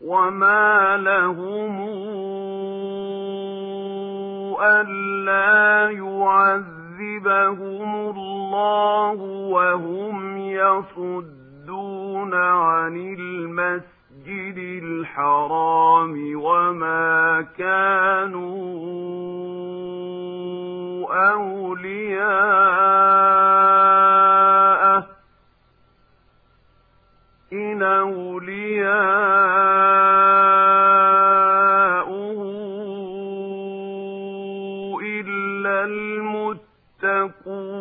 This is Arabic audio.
وما لهم ألا يعذبهم الله وهم يصدون عن المسجد الحرام وما كانوا أولياءه إن أولياؤه إلا المتقون